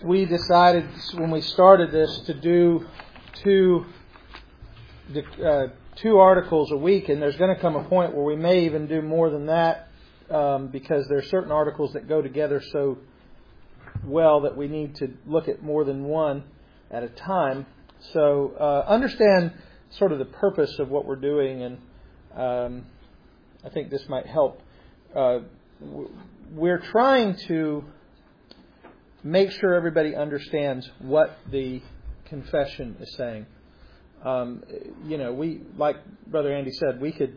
we decided when we started this to do two articles a week, and there's going to come a point where we may even do more than that because there are certain articles that go together so well that we need to look at more than one at a time. So understand sort of the purpose of what we're doing, and I think this might help. We're trying to make sure everybody understands what the confession is saying. We, like Brother Andy said,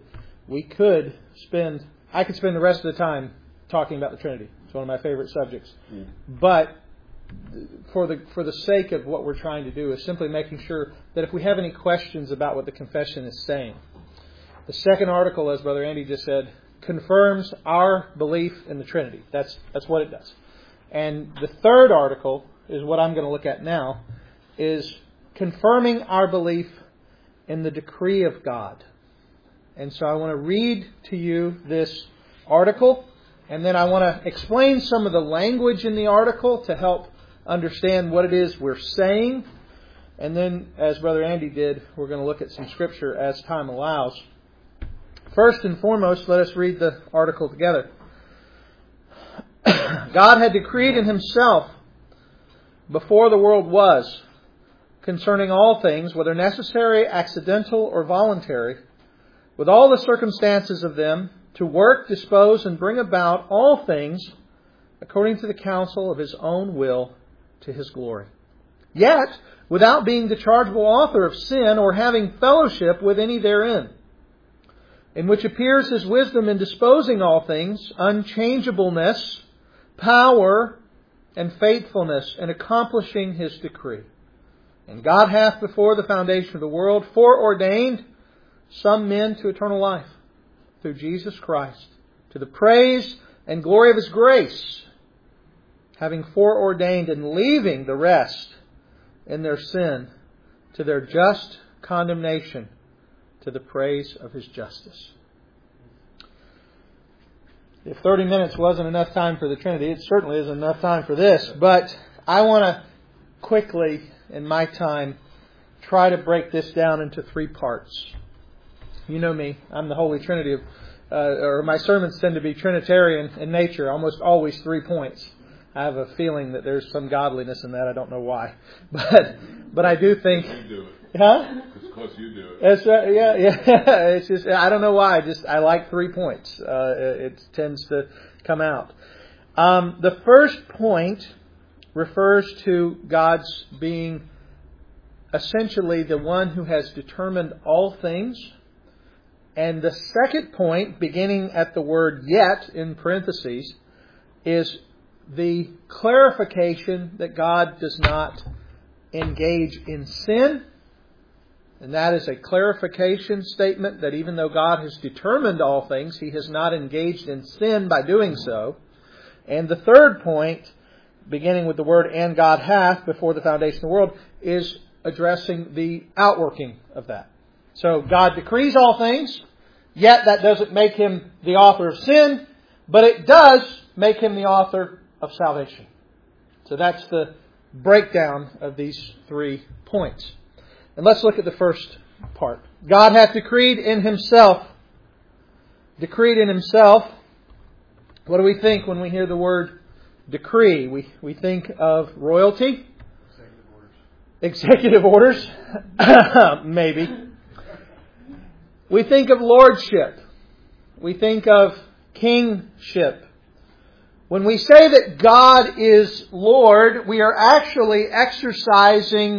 I could spend the rest of the time talking about the Trinity. It's one of my favorite subjects. Mm. But for the sake of what we're trying to do is simply making sure that if we have any questions about what the confession is saying, the second article, as Brother Andy just said, confirms our belief in the Trinity. That's what it does. And the third article is what I'm going to look at now, is confirming our belief in the decree of God. And so I want to read to you this article, and then I want to explain some of the language in the article to help understand what it is we're saying. And then, as Brother Andy did, we're going to look at some Scripture as time allows. First and foremost, let us read the article together. God had decreed in Himself before the world was, concerning all things, whether necessary, accidental, or voluntary, with all the circumstances of them, to work, dispose, and bring about all things according to the counsel of His own will, to His glory. Yet, without being the chargeable author of sin, or having fellowship with any therein, in which appears His wisdom in disposing all things, unchangeableness, power, and faithfulness in accomplishing His decree. And God hath before the foundation of the world foreordained some men to eternal life through Jesus Christ, to the praise and glory of His grace, having foreordained and leaving the rest in their sin to their just condemnation, to the praise of His justice. If 30 minutes wasn't enough time for the Trinity, it certainly isn't enough time for this. But I want to quickly, in my time, try to break this down into three parts. You know me, I'm the Holy Trinity or my sermons tend to be Trinitarian in nature, almost always 3 points. I have a feeling that there's some godliness in that. I don't know why. But I do think... You do it. Huh? It's because you do it. That's right. Yeah. It's just, I don't know why. I like 3 points. It tends to come out. The first point refers to God's being essentially the one who has determined all things. And the second point, beginning at the word yet in parentheses, is the clarification that God does not engage in sin. And that is a clarification statement that even though God has determined all things, He has not engaged in sin by doing so. And the third point, beginning with the word and God hath before the foundation of the world, is addressing the outworking of that. So God decrees all things, yet that doesn't make Him the author of sin, but it does make Him the author of salvation. So that's the breakdown of these 3 points. And let's look at the first part. God hath decreed in Himself. Decreed in Himself. What do we think when we hear the word decree? We think of royalty. Executive orders. Maybe. We think of lordship. We think of kingship. When we say that God is Lord, we are actually exercising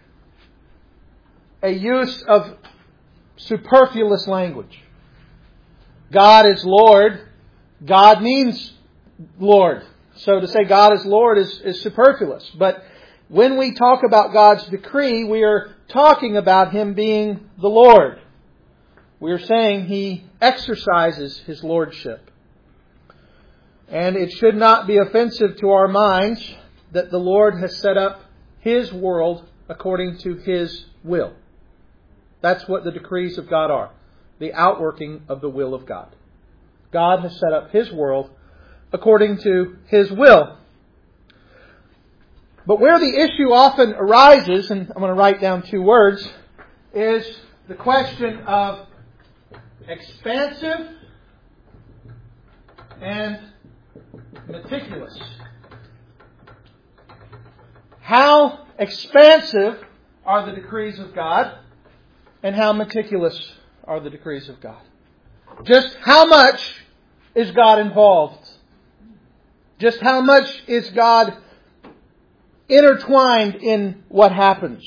a use of superfluous language. God is Lord. God means Lord. So to say God is Lord is superfluous. But when we talk about God's decree, we are talking about Him being the Lord. We are saying He exercises His lordship. And it should not be offensive to our minds that the Lord has set up His world according to His will. That's what the decrees of God are. The outworking of the will of God. God has set up His world according to His will. But where the issue often arises, and I'm going to write down 2 words, is the question of expansive and meticulous. How expansive are the decrees of God, and how meticulous are the decrees of God? Just how much is God involved? Just how much is God intertwined in what happens?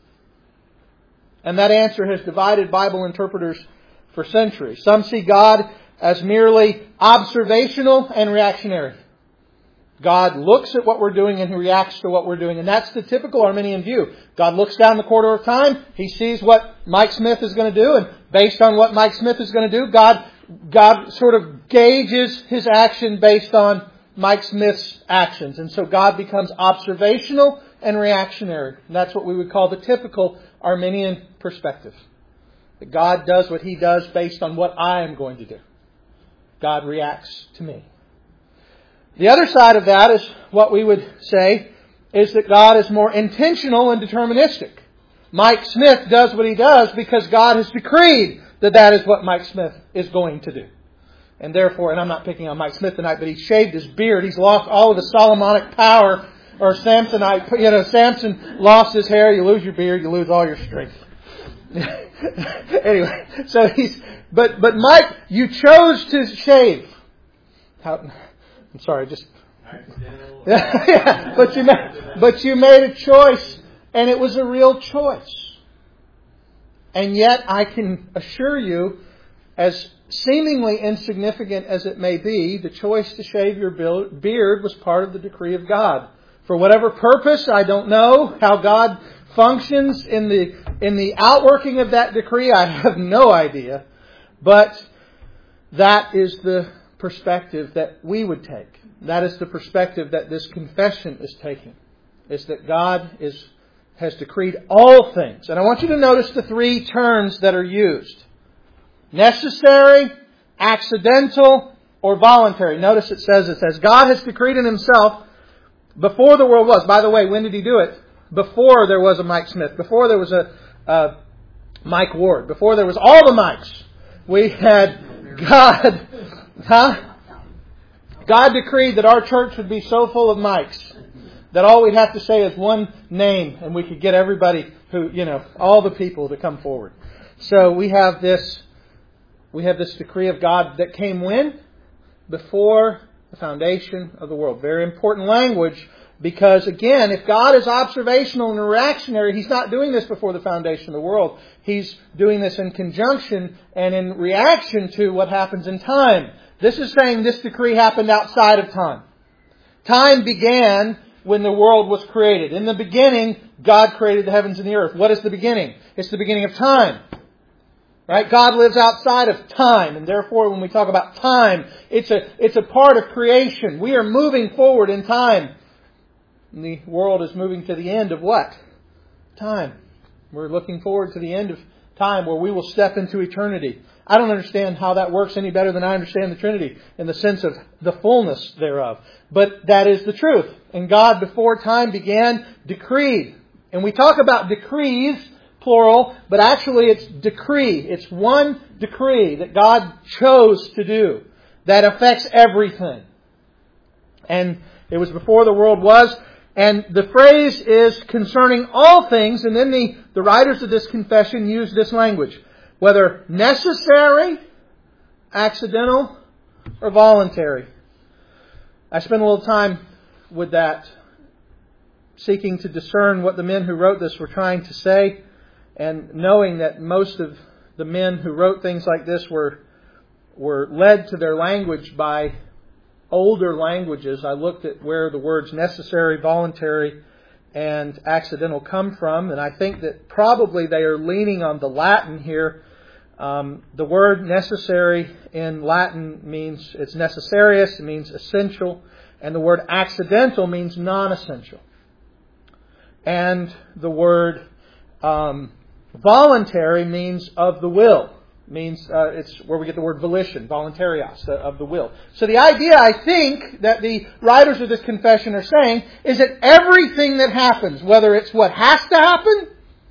And that answer has divided Bible interpreters for centuries. Some see God as merely observational and reactionary. God looks at what we're doing and He reacts to what we're doing. And that's the typical Arminian view. God looks down the corridor of time. He sees what Mike Smith is going to do. And based on what Mike Smith is going to do, God sort of gauges His action based on Mike Smith's actions. And so God becomes observational and reactionary. And that's what we would call the typical Arminian perspective. That God does what He does based on what I am going to do. God reacts to me. The other side of that is what we would say is that God is more intentional and deterministic. Mike Smith does what he does because God has decreed that that is what Mike Smith is going to do. And therefore, and I'm not picking on Mike Smith tonight, but he shaved his beard. He's lost all of his Solomonic power. Or Samsonite, Samson lost his hair. You lose your beard, you lose all your strength. Anyway, so but Mike, you chose to shave. I'm sorry, just... yeah, but you made a choice, and it was a real choice. And yet, I can assure you, as seemingly insignificant as it may be, the choice to shave your beard was part of the decree of God. For whatever purpose, I don't know how God functions in the outworking of that decree. I have no idea. But that is the perspective that we would take. That is the perspective that this confession is taking. Is that God has decreed all things. And I want you to notice the 3 terms that are used. Necessary, accidental, or voluntary. Notice it says God has decreed in Himself before the world was. By the way, when did He do it? Before there was a Mike Smith. Before there was a Mike Ward. Before there was all the Mikes. We had God... God decreed that our church would be so full of Mikes that all we'd have to say is one name and we could get everybody all the people to come forward. So we have this decree of God that came when? Before the foundation of the world. Very important language because, again, if God is observational and reactionary, He's not doing this before the foundation of the world. He's doing this in conjunction and in reaction to what happens in time. This is saying this decree happened outside of time. Time began when the world was created. In the beginning, God created the heavens and the earth. What is the beginning? It's the beginning of time. Right? God lives outside of time, and therefore when we talk about time, it's a part of creation. We are moving forward in time. And the world is moving to the end of what? Time. We're looking forward to the end of time where we will step into eternity. I don't understand how that works any better than I understand the Trinity in the sense of the fullness thereof. But that is the truth. And God, before time began, decreed. And we talk about decrees, plural, but actually it's decree. It's one decree that God chose to do that affects everything. And it was before the world was. And the phrase is concerning all things. And then the writers of this confession use this language. Whether necessary, accidental, or voluntary. I spent a little time with that, seeking to discern what the men who wrote this were trying to say, and knowing that most of the men who wrote things like this were led to their language by older languages. I looked at where the words necessary, voluntary, and accidental come from, and I think that probably they are leaning on the Latin here. The word necessary in Latin means, it's necessarius, it means essential, and the word accidental means non-essential. And the word voluntary means of the will, means it's where we get the word volition, voluntarios, of the will. So the idea, I think, that the writers of this confession are saying is that everything that happens, whether it's what has to happen,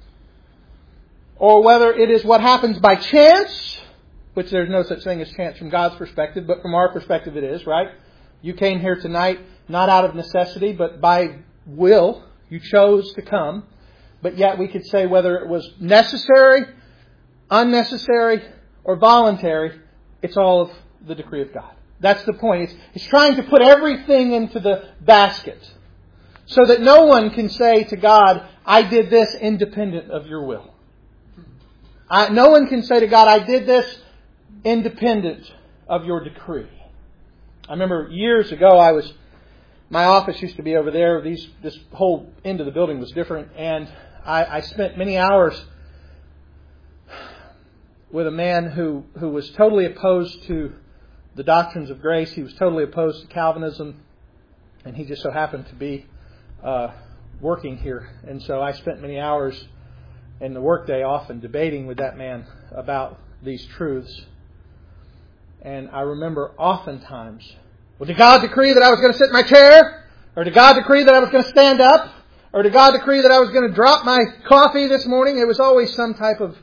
or whether it is what happens by chance, which there's no such thing as chance from God's perspective, but from our perspective it is, right? You came here tonight not out of necessity, but by will. You chose to come. But yet we could say whether it was necessary, unnecessary, or voluntary, it's all of the decree of God. That's the point. It's trying to put everything into the basket so that no one can say to God, I did this independent of your will. No one can say to God, I did this independent of your decree. I remember years ago, my office used to be over there. This whole end of the building was different. And I spent many hours with a man who was totally opposed to the doctrines of grace. He was totally opposed to Calvinism. And he just so happened to be working here. And so I spent many hours in the workday often debating with that man about these truths. And I remember oftentimes, well, did God decree that I was going to sit in my chair? Or did God decree that I was going to stand up? Or did God decree that I was going to drop my coffee this morning? It was always some type of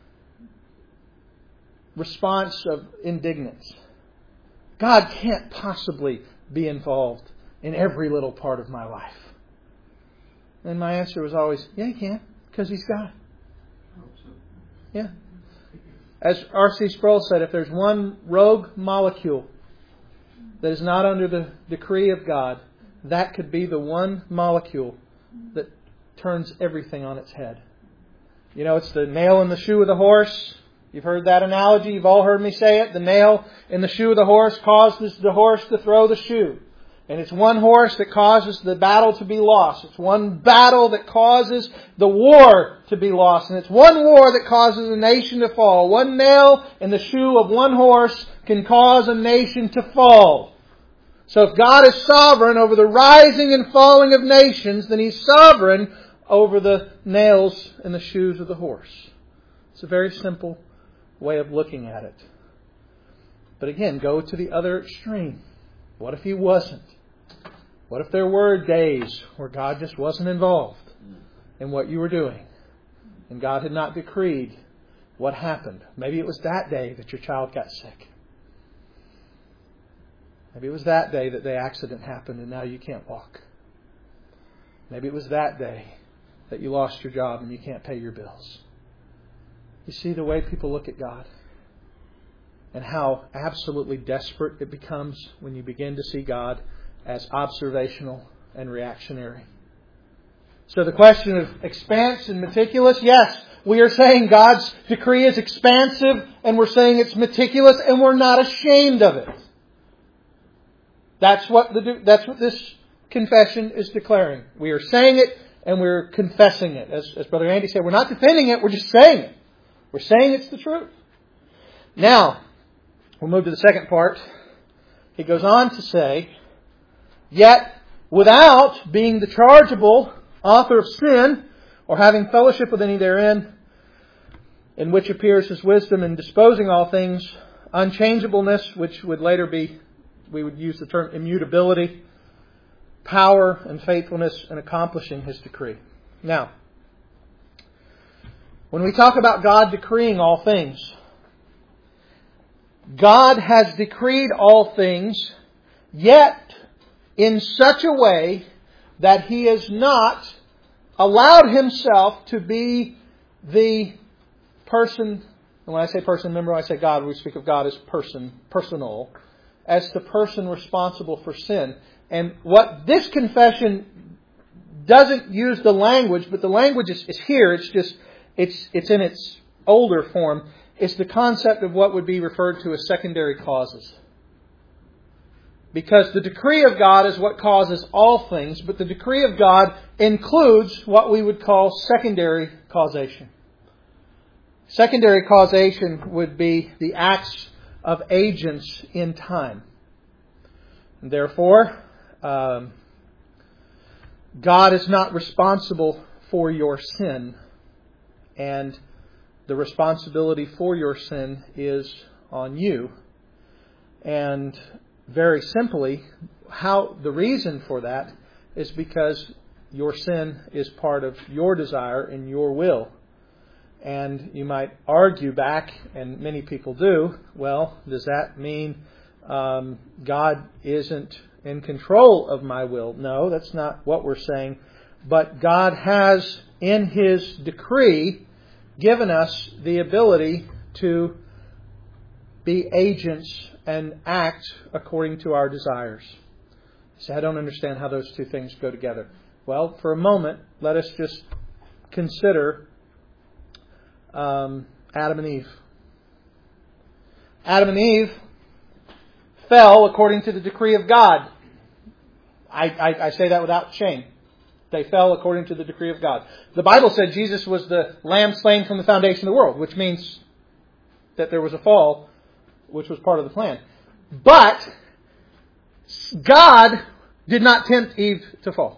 response of indignance. God can't possibly be involved in every little part of my life. And my answer was always, yeah, He can, because He's God. Yeah. As R.C. Sproul said, if there's one rogue molecule that is not under the decree of God, that could be the one molecule that turns everything on its head. You know, it's the nail in the shoe of the horse. You've heard that analogy. You've all heard me say it. The nail in the shoe of the horse causes the horse to throw the shoe. And it's one horse that causes the battle to be lost. It's one battle that causes the war to be lost. And it's one war that causes a nation to fall. One nail in the shoe of one horse can cause a nation to fall. So if God is sovereign over the rising and falling of nations, then He's sovereign over the nails in the shoes of the horse. It's a very simple way of looking at it. But again, go to the other extreme. What if He wasn't? What if there were days where God just wasn't involved in what you were doing? And God had not decreed what happened. Maybe it was that day that your child got sick. Maybe it was that day that the accident happened and now you can't walk. Maybe it was that day that you lost your job and you can't pay your bills. You see the way people look at God and how absolutely desperate it becomes when you begin to see God as observational and reactionary. So the question of expanse and meticulous, yes, we are saying God's decree is expansive and we're saying it's meticulous and we're not ashamed of it. That's what this confession is declaring. We are saying it and we're confessing it. As Brother Andy said, we're not defending it, we're just saying it. We're saying it's the truth. Now, we'll move to the second part. He goes on to say, yet without being the chargeable author of sin or having fellowship with any therein, in which appears His wisdom in disposing all things, unchangeableness, which would later be, we would use the term immutability, power and faithfulness in accomplishing His decree. Now, when we talk about God decreeing all things, God has decreed all things, yet in such a way that He has not allowed Himself to be the person, and when I say person, remember when I say God, we speak of God as person, personal, as the person responsible for sin. And what this confession doesn't use the language, but the language is here, it's in its older form. It's the concept of what would be referred to as secondary causes. Because the decree of God is what causes all things, but the decree of God includes what we would call secondary causation. Secondary causation would be the acts of agents in time. And therefore, God is not responsible for your sin. And the responsibility for your sin is on you. And very simply, the reason for that is because your sin is part of your desire and your will. And you might argue back, and many people do, well, does that mean God isn't in control of my will? No, that's not what we're saying. But God has, in His decree, given us the ability to be agents and act according to our desires. So I don't understand how those two things go together. Well, for a moment, let us just consider Adam and Eve. Adam and Eve fell according to the decree of God. I say that without shame. They fell according to the decree of God. The Bible said Jesus was the lamb slain from the foundation of the world, which means that there was a fall, which was part of the plan. But God did not tempt Eve to fall.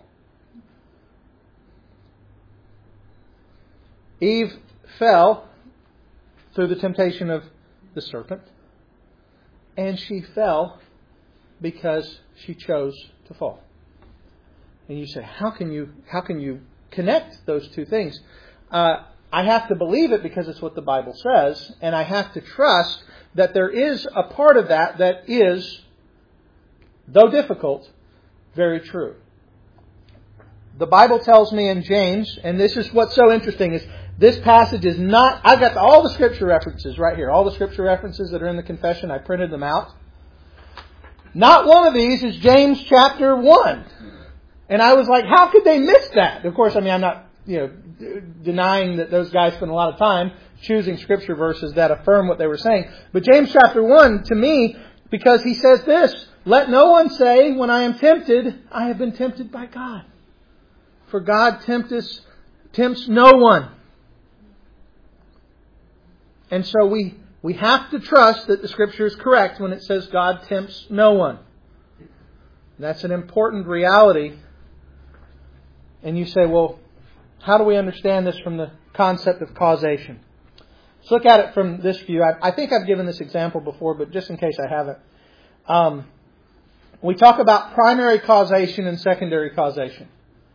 Eve fell through the temptation of the serpent, and she fell because she chose to fall. And you say, how can you connect those two things? I have to believe it because it's what the Bible says, and I have to trust that there is a part of that is, though difficult, very true. The Bible tells me in James, and this is what's so interesting, is this passage is not... I've got all the Scripture references right here. All the Scripture references that are in the confession, I printed them out. Not one of these is James chapter 1. And I was like, how could they miss that? Of course, I'm not denying that those guys spend a lot of time choosing Scripture verses that affirm what they were saying. But James chapter 1, to me, because he says this, let no one say, when I am tempted, I have been tempted by God. For God tempts no one. And so we have to trust that the Scripture is correct when it says God tempts no one. That's an important reality. And you say, well, how do we understand this from the concept of causation? Let's look at it from this view. I think I've given this example before, but just in case I haven't. We talk about primary causation and secondary causation.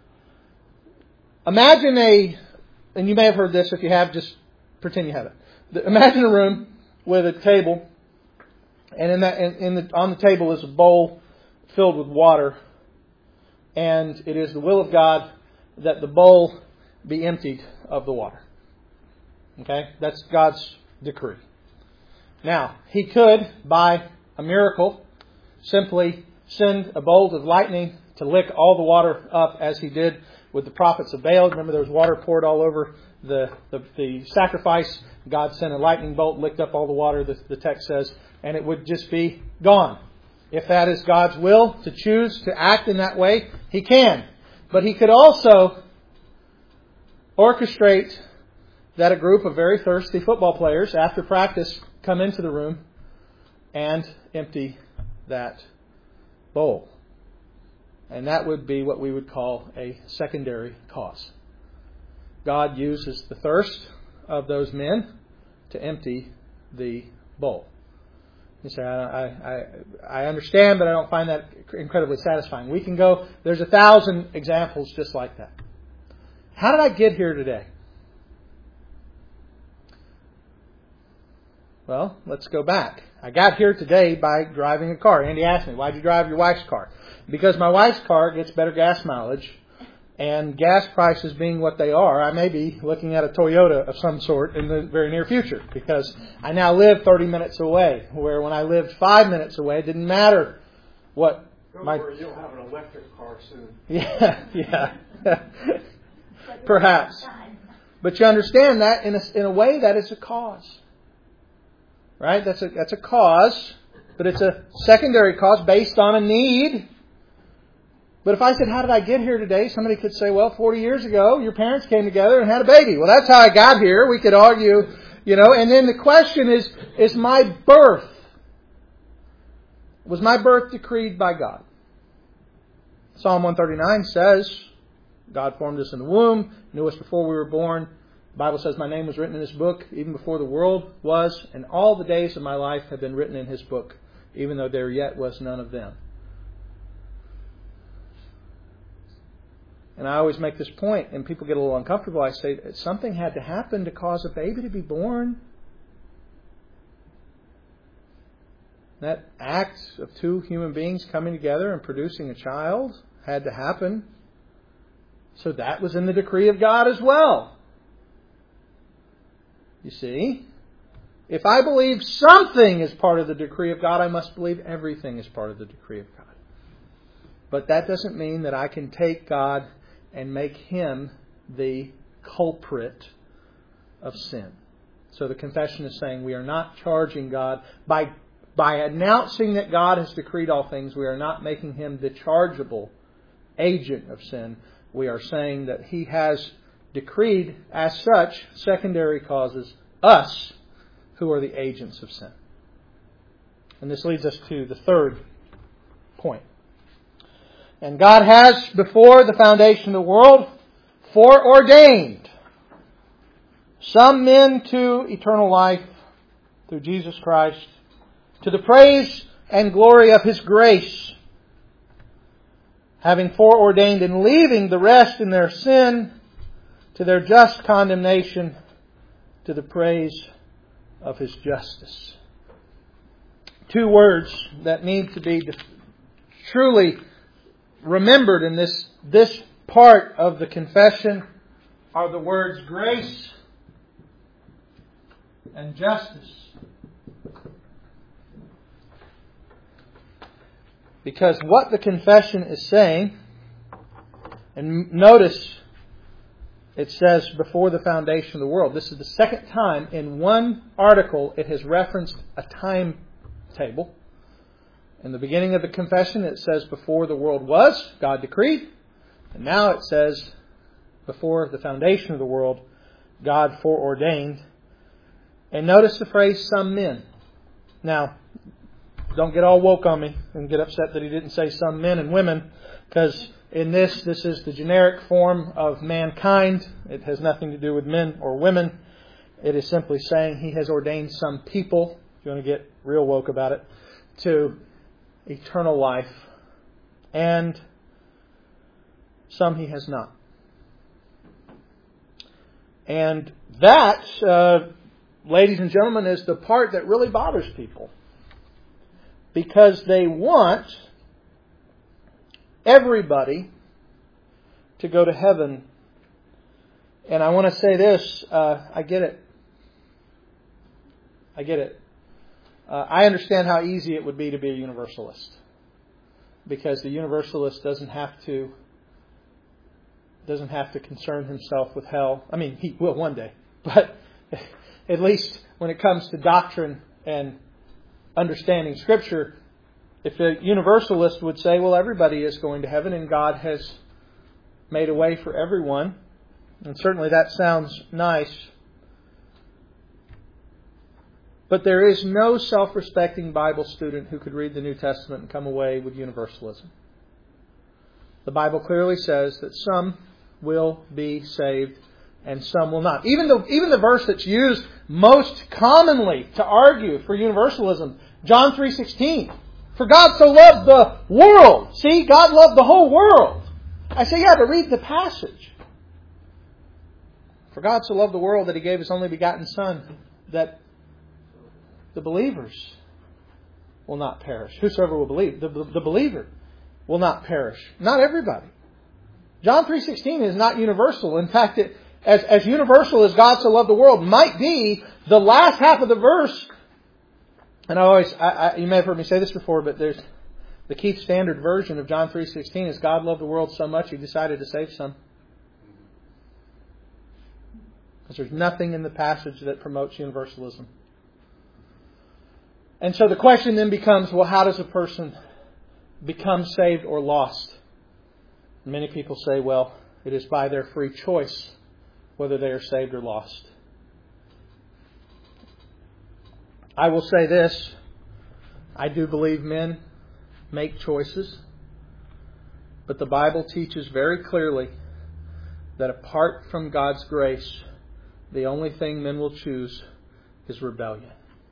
Imagine and you may have heard this, if you have, just pretend you haven't. Imagine a room with a table, and on the table is a bowl filled with water, and it is the will of God that the bowl be emptied of the water. Okay? That's God's decree. Now, He could, by a miracle, simply send a bolt of lightning to lick all the water up, as He did with the prophets of Baal. Remember, there was water poured all over the sacrifice. God sent a lightning bolt, licked up all the water, the text says, and it would just be gone. If that is God's will to choose to act in that way, He can. But He could also orchestrate that a group of very thirsty football players, after practice, come into the room and empty that bowl. And that would be what we would call a secondary cause. God uses the thirst of those men to empty the bowl. You say, I understand, but I don't find that incredibly satisfying. We can go, there's 1,000 examples just like that. How did I get here today? Well, let's go back. I got here today by driving a car. Andy asked me, why'd you drive your wife's car? Because my wife's car gets better gas mileage, and gas prices being what they are, I may be looking at a Toyota of some sort in the very near future, because I now live 30 minutes away, where when I lived 5 minutes away, it didn't matter what you'll have an electric car soon. Yeah. Perhaps. But you understand that in a way that is a cause. Right? That's a cause, but it's a secondary cause based on a need. But if I said, how did I get here today? Somebody could say, well, 40 years ago, your parents came together and had a baby. Well, that's how I got here. We could argue, and then the question is my birth, was my birth decreed by God? Psalm 139 says, God formed us in the womb, knew us before we were born. The Bible says, my name was written in His book even before the world was, and all the days of my life have been written in His book, even though there yet was none of them. And I always make this point, and people get a little uncomfortable. I say, something had to happen to cause a baby to be born. That act of two human beings coming together and producing a child had to happen. So that was in the decree of God as well. You see? If I believe something is part of the decree of God, I must believe everything is part of the decree of God. But that doesn't mean that I can take God and make Him the culprit of sin. So the confession is saying we are not charging God by announcing that God has decreed all things. We are not making Him the chargeable agent of sin. We are saying that He has decreed as such secondary causes, us, who are the agents of sin. And this leads us to the third point. And God has, before the foundation of the world, foreordained some men to eternal life through Jesus Christ, to the praise and glory of His grace, having foreordained and leaving the rest in their sin to their just condemnation, to the praise of His justice. Two words that need to be truly remembered in this part of the confession are the words grace and justice. Because what the confession is saying, and notice it says before the foundation of the world. This is the second time in one article it has referenced a timetable. In the beginning of the confession it says before the world was, God decreed. And now it says before the foundation of the world, God foreordained. And notice the phrase, some men. Now, don't get all woke on me and get upset that he didn't say some men and women, because in this is the generic form of mankind. It has nothing to do with men or women. It is simply saying He has ordained some people, if you want to get real woke about it, to eternal life, and some He has not. And that, ladies and gentlemen, is the part that really bothers people. Because they want everybody to go to heaven. And I want to say this, I get it. I understand how easy it would be to be a universalist. Because the universalist doesn't have to concern himself with hell. I mean, he will one day. But at least when it comes to doctrine and understanding Scripture, if a universalist would say, well, everybody is going to heaven and God has made a way for everyone, and certainly that sounds nice, but there is no self-respecting Bible student who could read the New Testament and come away with universalism. The Bible clearly says that some will be saved and some will not. Even the verse that's used most commonly to argue for universalism, John 3:16. For God so loved the world. See, God loved the whole world. I say, yeah, but read the passage. For God so loved the world that He gave His only begotten Son, that the believers will not perish. Whosoever will believe, the believer will not perish. Not everybody. John 3:16 is not universal. In fact, as universal as God so loved the world might be, the last half of the verse. And you may have heard me say this before, but there's the Keith Standard version of John 3:16 is God loved the world so much He decided to save some. Because there's nothing in the passage that promotes universalism. And so the question then becomes, well, how does a person become saved or lost? Many people say, well, it is by their free choice whether they are saved or lost. I will say this, I do believe men make choices, but the Bible teaches very clearly that apart from God's grace, the only thing men will choose is rebellion.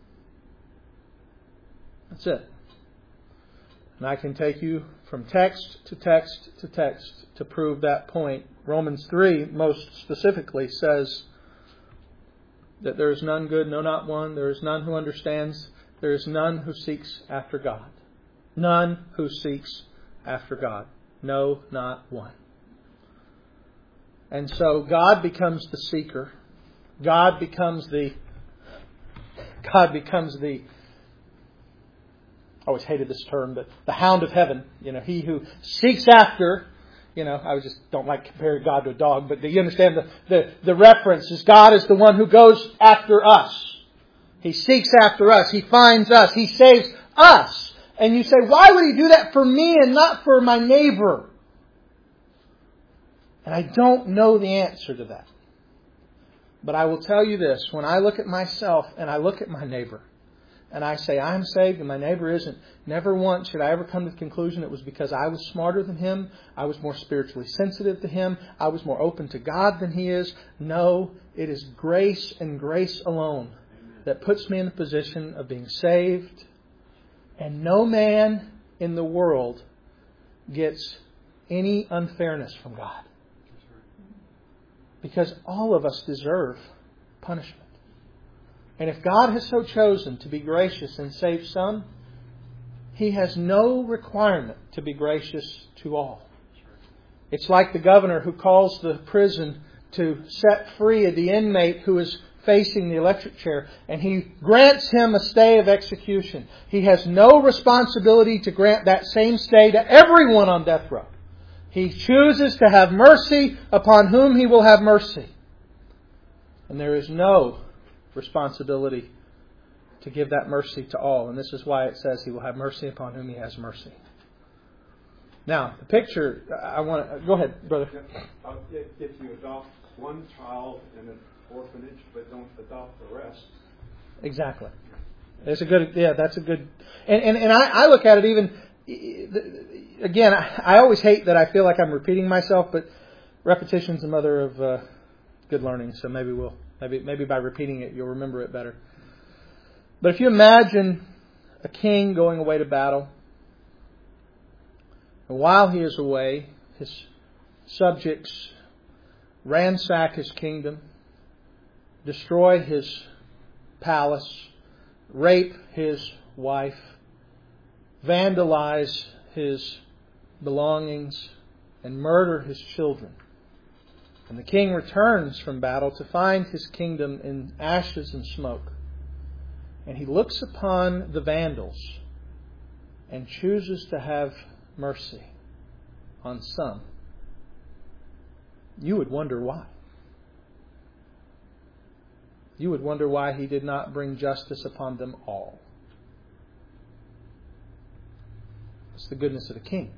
That's it. And I can take you from text to text to text to prove that point. Romans 3 most specifically says that there is none good, no, not one. There is none who understands. There is none who seeks after God. None who seeks after God. No, not one. And so God becomes the seeker. God becomes the I always hated this term, but the hound of heaven. He who seeks after, I just don't like comparing God to a dog, but do you understand the reference is God is the one who goes after us. He seeks after us. He finds us. He saves us. And you say, why would He do that for me and not for my neighbor? And I don't know the answer to that. But I will tell you this. When I look at myself and I look at my neighbor and I say, I'm saved and my neighbor isn't, never once should I ever come to the conclusion it was because I was smarter than him, I was more spiritually sensitive to him, I was more open to God than he is. No, it is grace and grace alone that puts me in the position of being saved. And no man in the world gets any unfairness from God. Because all of us deserve punishment. And if God has so chosen to be gracious and save some, He has no requirement to be gracious to all. It's like the governor who calls the prison to set free the inmate who is facing the electric chair, and he grants him a stay of execution. He has no responsibility to grant that same stay to everyone on death row. He chooses to have mercy upon whom He will have mercy. And there is no responsibility to give that mercy to all. And this is why it says He will have mercy upon whom He has mercy. Now, the picture, go ahead, brother. If you adopt one child in an orphanage but don't adopt the rest. Exactly. That's a good. And I look at it even. Again, I always hate that I feel like I'm repeating myself, but repetition's the mother of good learning. So maybe by repeating it, you'll remember it better. But if you imagine a king going away to battle, and while he is away, his subjects ransack his kingdom, destroy his palace, rape his wife, vandalize his belongings, and murder his children. And the king returns from battle to find his kingdom in ashes and smoke. And he looks upon the vandals and chooses to have mercy on some. You would wonder why. You would wonder why He did not bring justice upon them all. It's the goodness of the King.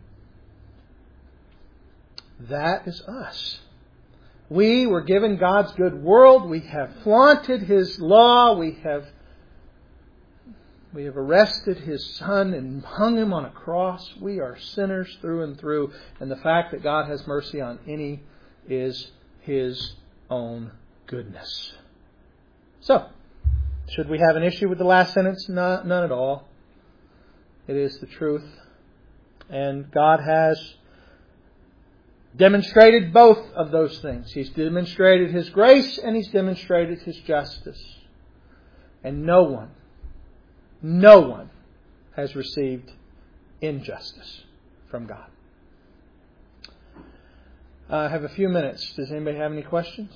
That is us. We were given God's good world. We have flaunted His law. We have arrested His Son and hung Him on a cross. We are sinners through and through. And the fact that God has mercy on any is His own goodness. So, should we have an issue with the last sentence? None at all. It is the truth. And God has demonstrated both of those things. He's demonstrated His grace and He's demonstrated His justice. And no one has received injustice from God. I have a few minutes. Does anybody have any questions?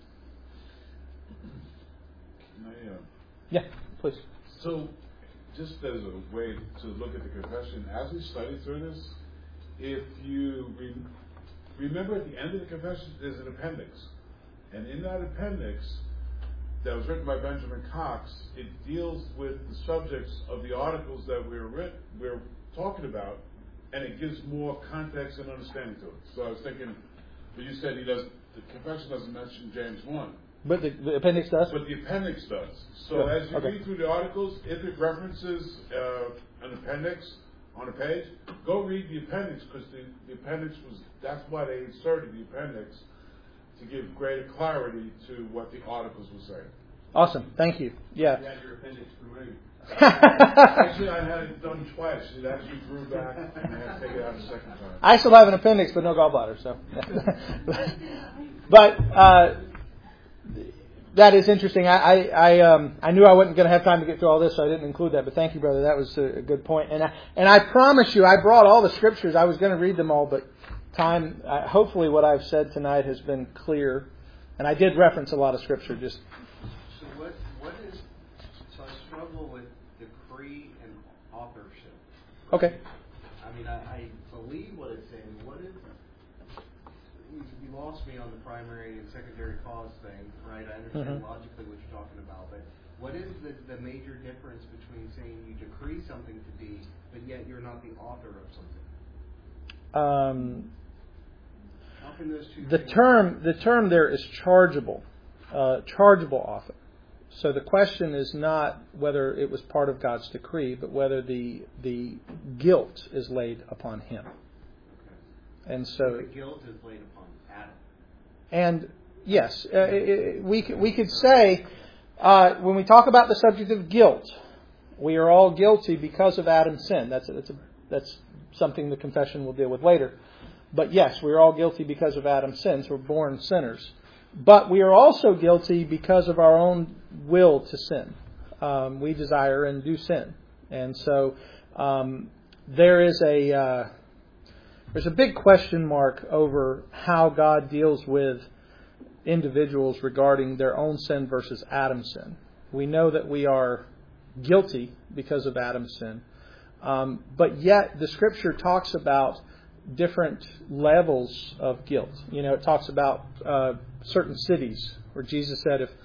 Yeah, please. So, just as a way to look at the confession, as we study through this, if you remember at the end of the confession, there's an appendix. And in that appendix, that was written by Benjamin Cox, it deals with the subjects of the articles that we're talking about, and it gives more context and understanding to it. So I was thinking, when you said the confession doesn't mention James 1. But the appendix does? But the appendix does. So as you read through the articles, if it references an appendix on a page, go read the appendix, because the appendix that's why they inserted the appendix. to give greater clarity to what the articles were saying. Awesome. Thank you. Yeah. You had your appendix removed. Actually, I had it done twice. It actually grew back, and I had to take it out a second time. I still have an appendix, but no gallbladder. So, but that is interesting. I knew I wasn't going to have time to get through all this, so I didn't include that. But thank you, brother. That was a good point. And I promise you, I brought all the scriptures. I was going to read them all, but time. Hopefully, what I've said tonight has been clear. And I did reference a lot of scripture. Just so what is? So I struggle with decree and authorship. okay. I mean, I believe what it's saying. What is? You lost me on the primary and secondary cause thing, right? I understand logically what you're talking about, but what is the major difference between saying you decree something to be, but yet you're not the author of something? How can those two The term there is chargeable author. So the question is not whether it was part of God's decree, but whether the guilt is laid upon him. Okay. And so the guilt is laid upon Adam. And yes, we could say when we talk about the subject of guilt, we are all guilty because of Adam's sin. That's something the confession will deal with later. But yes, we are all guilty because of Adam's sins. We're born sinners. But we are also guilty because of our own will to sin. We desire and do sin. And so there's a big question mark over how God deals with individuals regarding their own sin versus Adam's sin. We know that we are guilty because of Adam's sin. But yet the Scripture talks about different levels of guilt. It talks about certain cities where Jesus said, if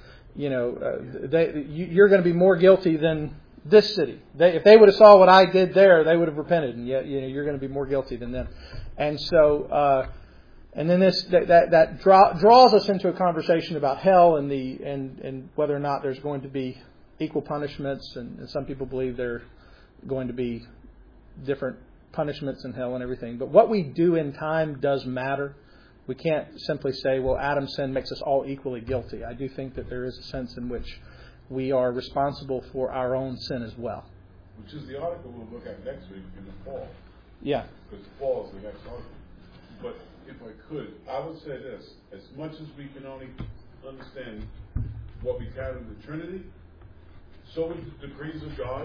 you're going to be more guilty than this city. If they would have saw what I did there, they would have repented, and yet you're going to be more guilty than them. And so, and then that draws us into a conversation about hell and whether or not there's going to be equal punishments, and some people believe there are going to be different punishments in hell and everything. But what we do in time does matter. We can't simply say, well, Adam's sin makes us all equally guilty. I do think that there is a sense in which we are responsible for our own sin as well. Which is the article we'll look at next week in the fall. Yeah. Because the fall is the next article. But if I could, I would say this. As much as we can only understand what we can in the Trinity, so with the decrees of God,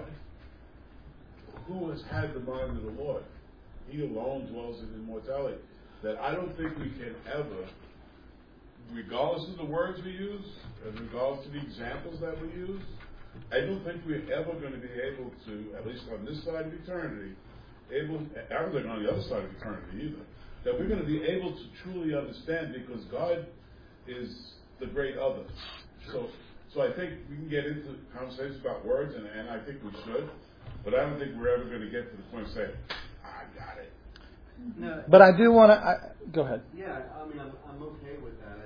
who has had the mind of the Lord? He alone dwells in immortality. That I don't think we can ever, regardless of the words we use, and regardless of the examples that we use, I don't think we're ever going to be able to, at least on this side of eternity, I don't think on the other side of eternity either, that we're going to be able to truly understand, because God is the great other. So I think we can get into conversations about words, and I think we should, but I don't think we're ever going to get to the point of saying, I got it. No, But I do want to... Go ahead. Yeah, I mean, I'm okay with that.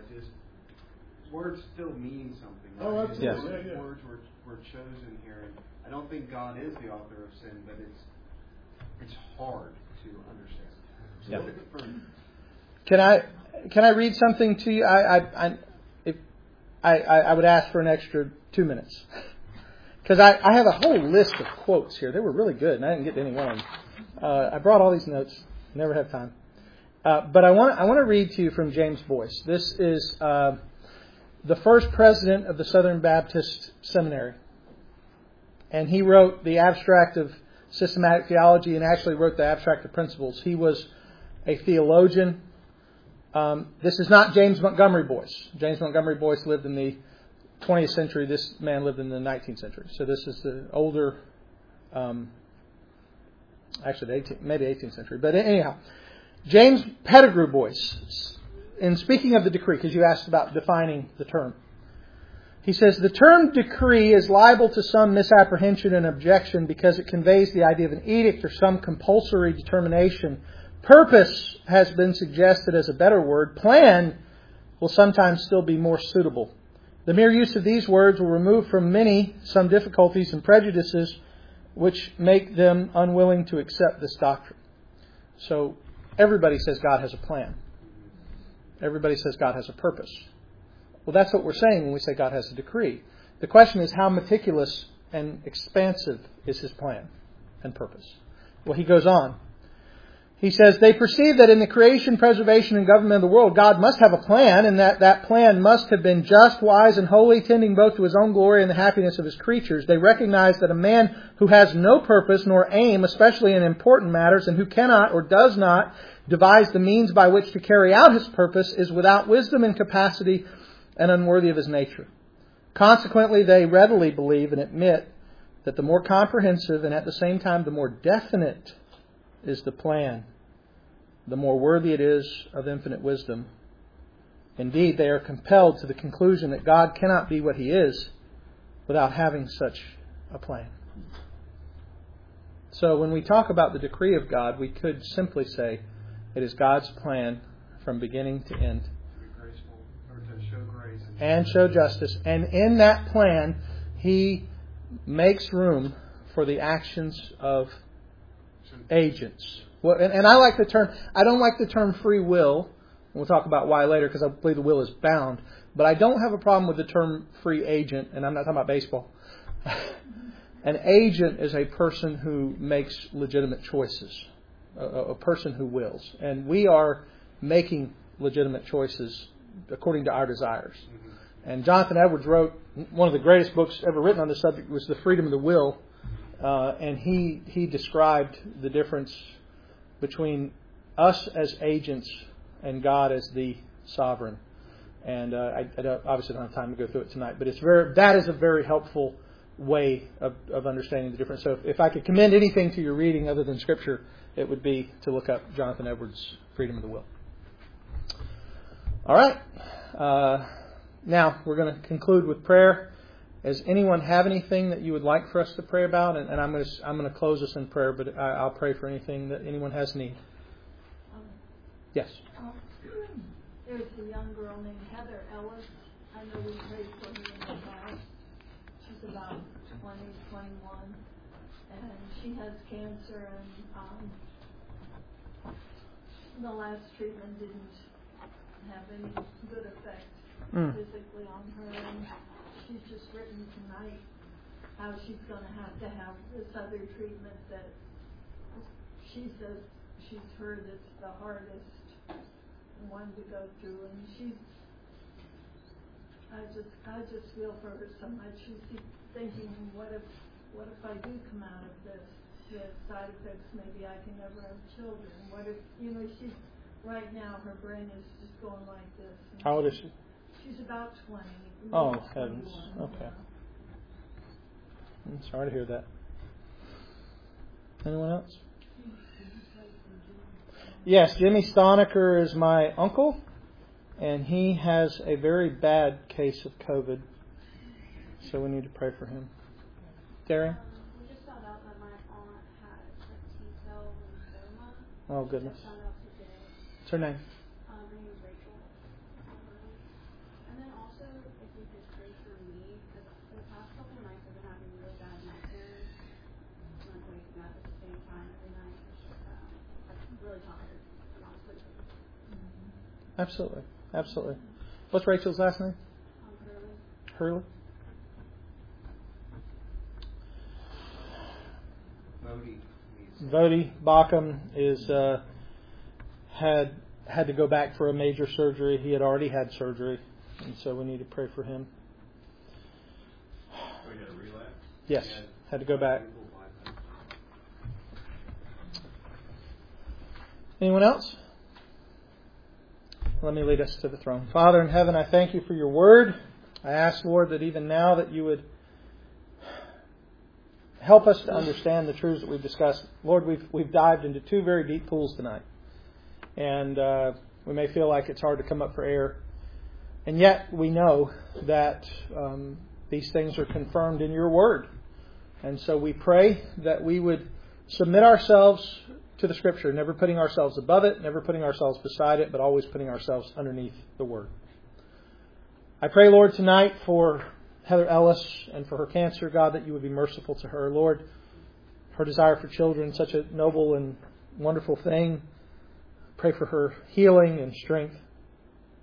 Words still mean something. Oh, Right? absolutely. Yes. Yeah. Words were chosen here. And I don't think God is the author of sin, but it's hard to understand. So Yeah. look at it from... Can I read something to you? I would ask for an extra 2 minutes. Because I have a whole list of quotes here. They were really good, and I didn't get to any one of them. I brought all these notes. Never have time. But I want to read to you from James Boyce. This is the first president of the Southern Baptist Seminary. And he wrote the Abstract of Systematic Theology and actually wrote the Abstract of Principles. He was a theologian. This is not James Montgomery Boyce. James Montgomery Boyce lived in the 20th century. This man lived in the 19th century. So this is the older, actually maybe 18th century. But anyhow, James Pettigrew Boyce, in speaking of the decree, because you asked about defining the term, he says, the term decree is liable to some misapprehension and objection because it conveys the idea of an edict or some compulsory determination. Purpose has been suggested as a better word. Plan will sometimes still be more suitable. The mere use of these words will remove from many some difficulties and prejudices which make them unwilling to accept this doctrine. So everybody says God has a plan. Everybody says God has a purpose. Well, that's what we're saying when we say God has a decree. The question is, how meticulous and expansive is His plan and purpose? Well, he goes on. He says, they perceive that in the creation, preservation, and government of the world, God must have a plan, and that plan must have been just, wise, and holy, tending both to His own glory and the happiness of His creatures. They recognize that a man who has no purpose nor aim, especially in important matters, and who cannot or does not devise the means by which to carry out his purpose, is without wisdom and capacity and unworthy of his nature. Consequently, they readily believe and admit that the more comprehensive and at the same time the more definite is the plan, the more worthy it is of infinite wisdom. Indeed, they are compelled to the conclusion that God cannot be what He is without having such a plan. So when we talk about the decree of God, we could simply say it is God's plan from beginning to end. To be graceful, or to show grace and show justice. And in that plan, He makes room for the actions of agents. Well, and I like the term. I don't like the term free will. We'll talk about why later, because I believe the will is bound. But I don't have a problem with the term free agent, and I'm not talking about baseball. An agent is a person who makes legitimate choices, a person who wills. And we are making legitimate choices according to our desires. And Jonathan Edwards wrote one of the greatest books ever written on this subject, was The Freedom of the Will. And he described the difference between us as agents and God as the sovereign. And I obviously don't have time to go through it tonight, but that is a very helpful way of understanding the difference. So if I could commend anything to your reading other than Scripture, it would be to look up Jonathan Edwards' Freedom of the Will. All right. Now we're going to conclude with prayer. Does anyone have anything that you would like for us to pray about? And I'm going to close us in prayer, but I'll pray for anything that anyone has need. Yes. There's a young girl named Heather Ellis. I know we prayed for her in the past. She's about 20, 21, and she has cancer, and the last treatment didn't have any good effect physically on her. And she's just written tonight how she's going to have this other treatment that she says she's heard it's the hardest one to go through, and I just feel for her so much. She's thinking, what if I do come out of this? The side effects, maybe I can never have children. What if, she's right now, her brain is just going like this. How old is she? She's about 20. Oh, heavens. Okay. I'm sorry to hear that. Anyone else? Yes, Jimmy Stonecker is my uncle, and he has a very bad case of COVID, so we need to pray for him. Darren? We just found out that my aunt had T-cell lymphoma. Oh, goodness. Just found out today. What's her name? Her name is Rachel. And then also, if you could pray for me, because the past couple of nights I've been having really bad nightmares. I'm not waking up at the same time every night. It's just, I'm really tired. I'm not sleeping. Absolutely. Absolutely. What's Rachel's last name? Hurley. Hurley? Vody Bacham had to go back for a major surgery. He had already had surgery, and so we need to pray for him. So he had a relapse? Yes, had to go back. Anyone else? Let me lead us to the throne. Father in heaven, I thank you for your word. I ask, Lord, that even now that you would help us to understand the truths that we've discussed. Lord, we've dived into two very deep pools tonight. And we may feel like it's hard to come up for air. And yet we know that these things are confirmed in your word. And so we pray that we would submit ourselves to the Scripture, never putting ourselves above it, never putting ourselves beside it, but always putting ourselves underneath the Word. I pray, Lord, tonight for Heather Ellis and for her cancer, God, that you would be merciful to her. Lord, her desire for children, such a noble and wonderful thing. Pray for her healing and strength.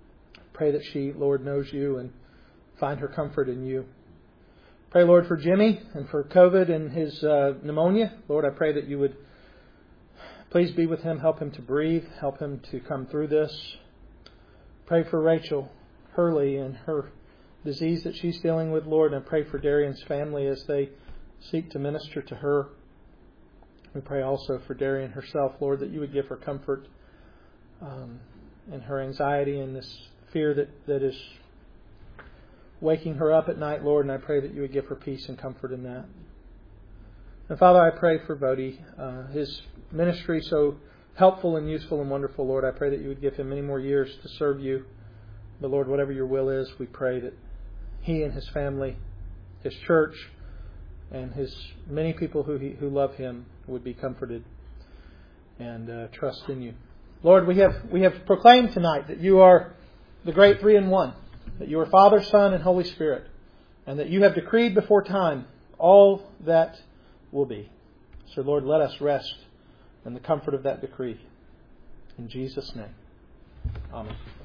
Pray that she, Lord, knows you and find her comfort in you. Pray, Lord, for Jimmy and for COVID and his pneumonia. Lord, I pray that you would please be with him, help him to breathe, help him to come through this. Pray for Rachel Hurley and her disease that she's dealing with, Lord, and pray for Darian's family as they seek to minister to her. We pray also for Darian herself, Lord, that you would give her comfort in her anxiety and this fear that is waking her up at night, Lord, and I pray that you would give her peace and comfort in that. And Father, I pray for Bodie, his ministry so helpful and useful and wonderful, Lord. I pray that you would give him many more years to serve you. But Lord, whatever your will is, we pray that he and his family, his church, and his many people who love him would be comforted and trust in you. Lord, we have proclaimed tonight that you are the great 3-in-1, that you are Father, Son, and Holy Spirit, and that you have decreed before time all that will be. So Lord, let us rest in the comfort of that decree. In Jesus' name, amen.